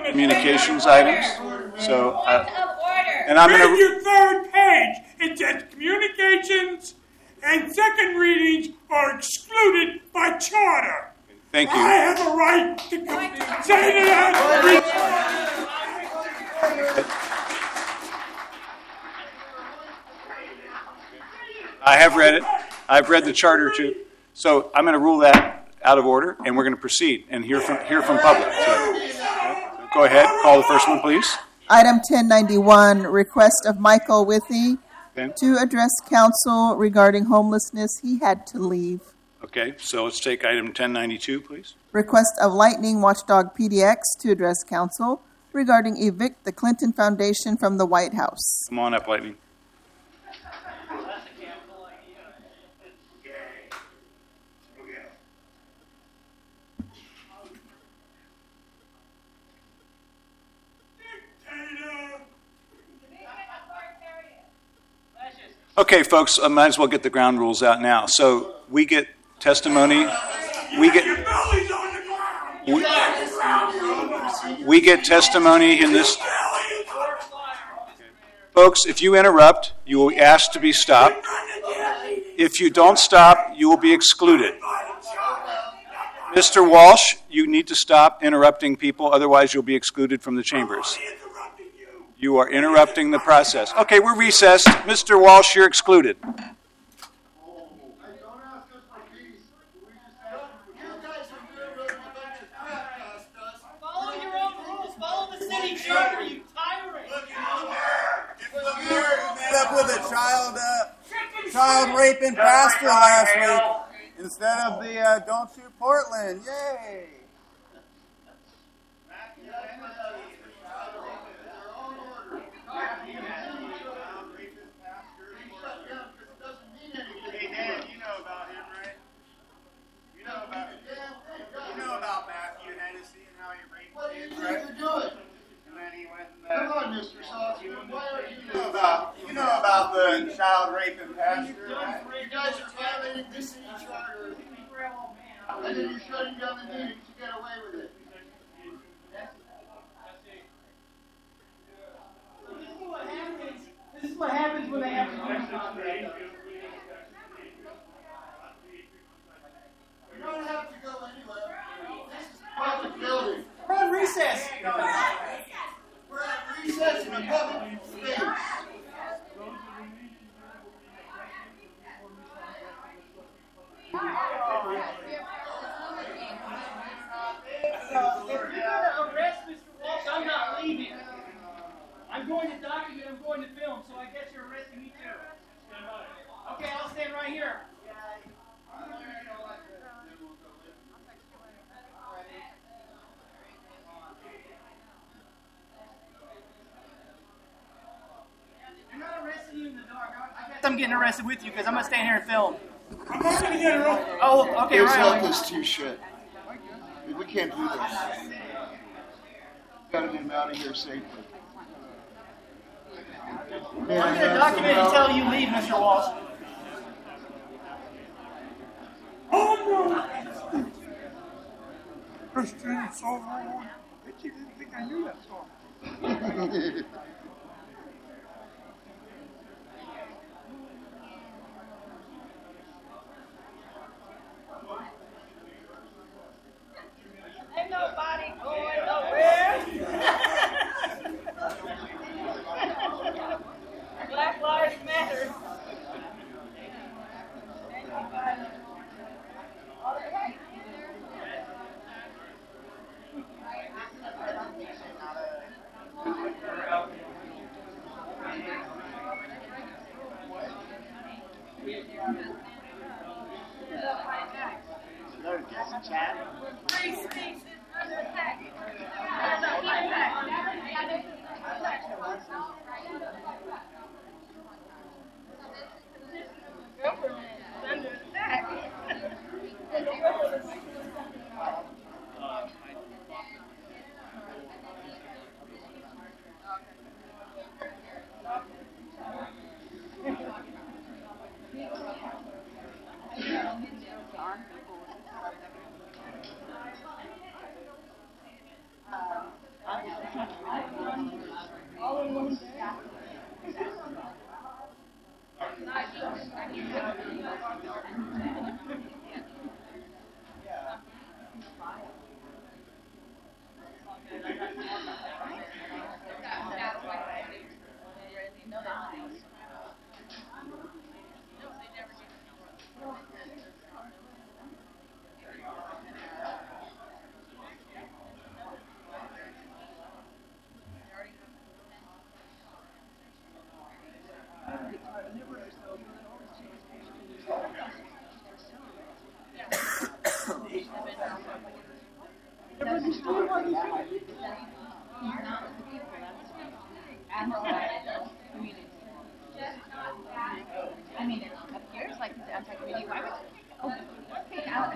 communications items. So, and I'm going Read to. your third page. It says communications and second readings are excluded by charter. Thank you. I have a right to say that. I have read it. I've read the charter too. So I'm going to rule that out of order, and we're going to proceed and hear from public. So, go ahead. Call the first one, please. Item 1091, request of Michael Withy Okay. to address council regarding homelessness. He had to leave. Okay. So let's take item 1092, please. Request of Lightning Watchdog PDX to address council regarding evict the Clinton Foundation from the White House. Come on up, Lightning. Okay, folks, I might as well get the ground rules out now. So we get testimony. We get testimony in this. Folks, if you interrupt, you will be asked to be stopped. If you don't stop, you will be excluded. Mr. Walsh, you need to stop interrupting people, otherwise you'll be excluded from the chambers. You are interrupting the process. Okay, we're recessed. Mr. Walsh, you're excluded. Follow your own rules. Follow the city charter, you tyrant. Met up with a child raping pastor last week instead of the Don't Shoot Portland. Yay! Hey, Dan, you know about him, right? You know about Matthew Hennessy and how he raped kids, right? And then he went and Come on, Mr. Saltzman. Why are you you know about the child raping pastor, right? You guys are violating this city charter. And then you're shutting down the meeting to get away with it. This is what happens when they have to do something. You don't have to go anywhere. This is a public building. We're on recess. We're at recess in a public space. If you're going to arrest Mr. Walsh, I'm not leaving. I'm going to document, I'm going to film, so I guess you're arresting me too. Okay, I'll stand right here. They're not arresting you in the dark. I guess I'm getting arrested with you because I'm going to stand here and film. I'm not going to get arrested. Oh, okay, Let's right. let this too shit. We can't do this. Gotta get him out of here safely. I'm going to document until you leave, Mr. Walsh. Oh, no. Christian soul. I didn't think I knew that song. Ain't nobody going nowhere. Black Lives Matter. Ain't nobody. I mean, it appears like the anti-community. Why would pick out?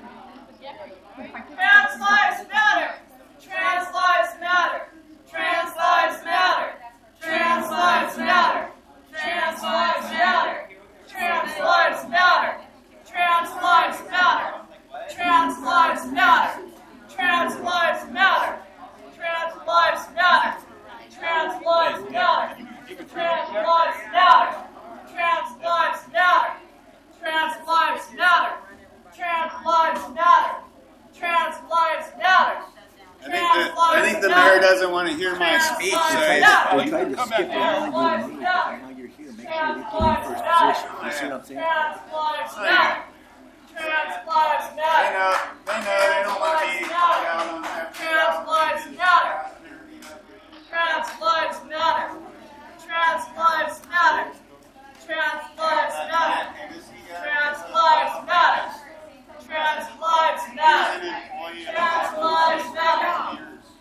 Trans lives matter. Trans lives matter. Trans lives matter. Trans lives matter. Trans lives matter. Trans lives matter. Trans lives matter. Trans lives matter. Trans lives matter. Trans lives matter. Trans lives matter. Trans lives matter. Trans lives matter. Trans lives matter. Trans lives matter. Trans lives matter. I think the mayor doesn't want to hear my speech. So They tried to skip it while you were me. Now you're here. Make sure you get in first position. You see what I'm saying? Trans lives matter. Trans lives they matter. know they don't want me called out on that. Trans lives matter. Trans lives matter. Trans lives matter. Trans lives matter. Trans lives matter. Trans lives matter. Trans lives matter.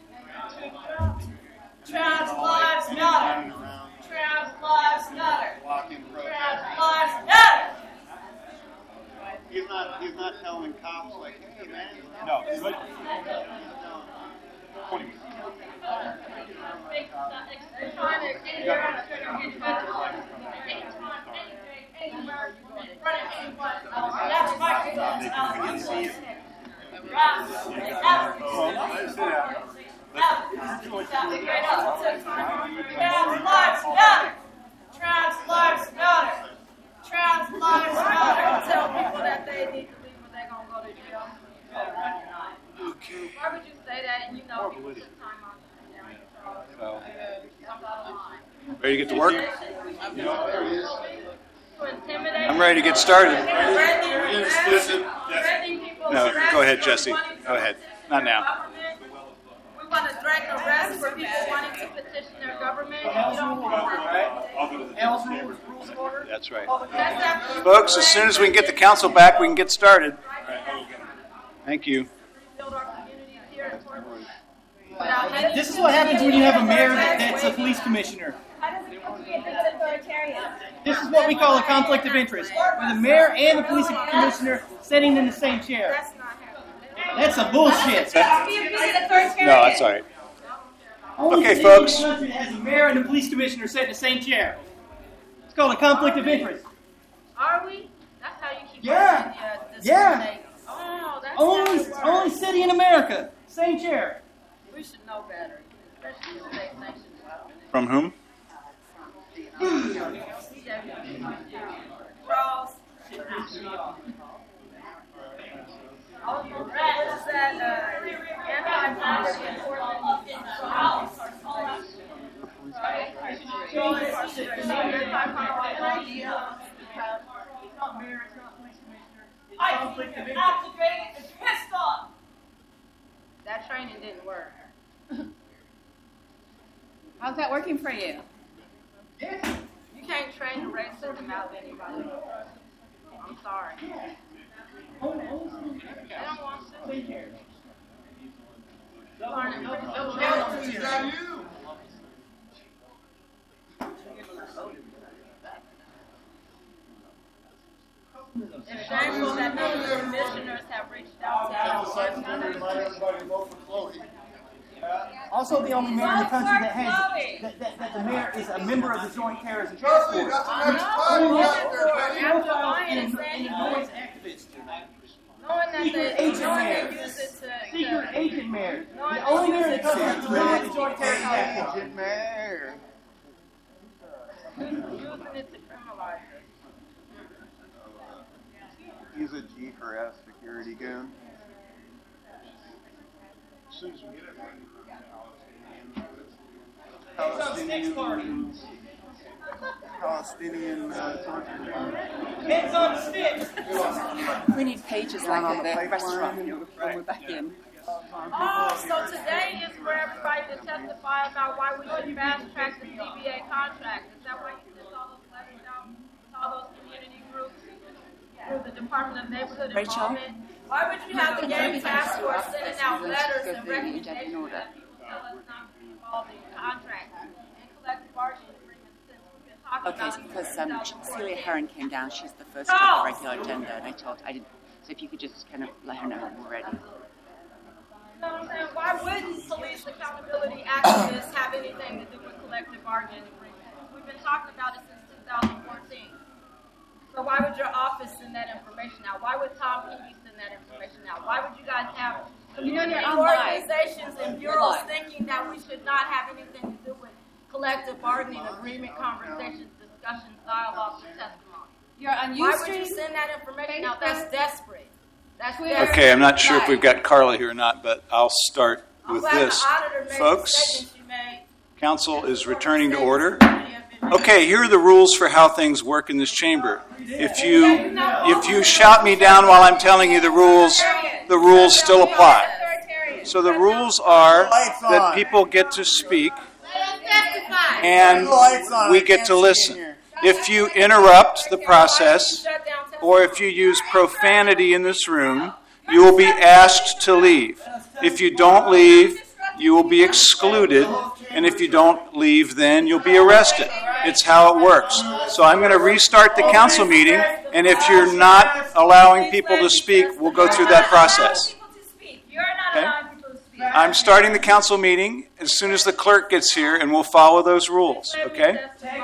Trans lives matter. Trans lives matter. Trans lives matter. He's not telling cops like, hey man. No. Trans lives matter. Trans lives matter. Trans lives matter. Tell people that they need to leave or they're going to go to jail. Okay. Why would you say that and you know people took time off? So, ready to get to work? I'm ready to get started. No, go ahead, Jesse. Go ahead. Not now. We want to threaten arrest for people wanting to petition their government. You don't want to. That's right. That's after Folks, as soon as we can get the council back, we can get started. Thank you. build our communities here in Portland. This is what happens when you have a mayor that's a police commissioner. How does it come to be a bit authoritarian? This is what we call a conflict of interest, where the mayor and the police commissioner sitting in the same chair. That's not happening. That's a bullshit. No, that's all right. Only Okay, city folks. in the country that has a mayor and a police commissioner sitting in the same chair. It's called a conflict of interest. Are we? That's how you keep Yeah. Yeah. Oh, that's Only city in America, same chair. We should know better, especially the state sanctions. From whom? Ross. All your rats and anti-poverty in Portland. I keep activated and pissed off. That training didn't work. How's that working for you? You can't train the racism out of anybody. I'm sorry. They don't want to. Learning pretty soon. It's shameful that the commissioners have reached out to us. Also, the only mayor in the country that has that the mayor is a member of the Joint Terrorism Task Force. Knowing that Secret they agent mayor. use it to Secret agent mayor. The only mayor in the country that's a member of the Joint Terrorism Task Force. Agent mayor. using it to criminalize it. He's a G for S security goon. Palestinian torture. Heads on sticks. We need pages like on in the the pipeline. restaurant when we're back in. Oh, so today is for everybody to testify about why we should fast track the CBA contract. Is that why you sent all those letters out to all those community groups through the Department of Neighborhood Rachel? Involvement? Why would you have the game task force sending out letters and recommendations that people tell us not to be involved in contracts and collective bargaining? Okay, about because the Celia Heron came down. She's the first on the regular agenda, and I didn't. So if you could just kind of let her know when we're ready. You know what I'm saying? Why wouldn't police accountability activists have anything to do with collective bargaining agreements? We've been talking about it since 2014. So why would your office send that information out? Why would Tom Peavy send that information out? Why would you guys have community organizations and bureaus thinking that we should not have anything to do with collective bargaining agreement conversations, discussions, dialogues, and testimony? You're on Why would you send that information out? That's desperate. That's desperate. Okay, I'm not sure if we've got Carla here or not, but I'll start with this. Folks, council is returning to order. Okay, here are the rules for how things work in this chamber. If you shout me down while I'm telling you the rules still apply. So the rules are that people get to speak and we get to listen. If you interrupt the process or if you use profanity in this room, you will be asked to leave. If you don't leave, you will be excluded. And if you don't leave, then you'll be arrested. It's how it works. So I'm going to restart the council meeting, and if you're not allowing people to speak, we'll go through that process. Okay? I'm starting the council meeting as soon as the clerk gets here, and we'll follow those rules. Okay?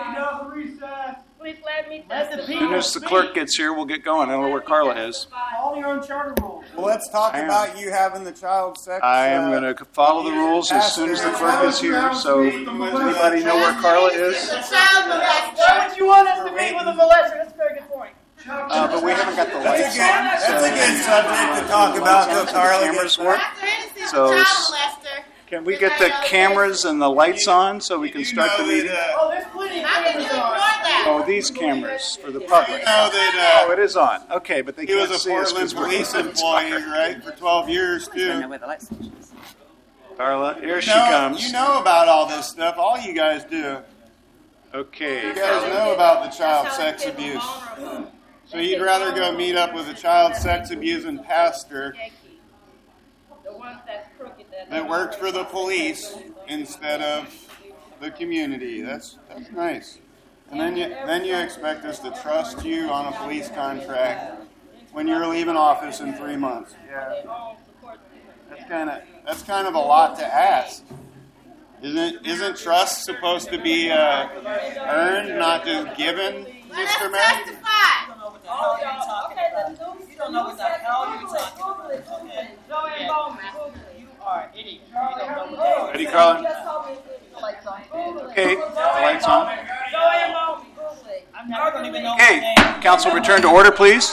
As soon as the clerk gets here, we'll get going. I don't know where Carla is. Follow your own charter rules. Well, let's talk about you having the child sex. I am going to follow the rules as soon as the clerk is here. So, does anybody know where Carla is? Why would you want us to meet with a molester? That's a very good point. But we haven't got the lights on. That's a good subject to talk about, though, Carla. Cameras work. So, can we get the cameras and the lights on so we can start the meeting? Oh, there's plenty of cameras on. Oh, these cameras for the public. Oh, it is on. Okay, but they can't see us. He was a Portland police employee, right, for 12 years, too. I know where the light switch is. Carla, here she comes. You know about all this stuff. All you guys do. Okay. You guys know about the child sex abuse. So you'd rather go meet up with a child sex abusing pastor that worked for the police instead of the community. That's nice. And then you expect us to trust you on a police contract when you're leaving office in 3 months. Yeah. That's kind of a lot to ask. Isn't trust supposed to be earned, not just given, Mr. Mayor? You don't know what the hell you're talking about. You are an idiot. Ready, Carla? Okay, the lights on. I'm never going to even know. Okay, council return to order, please.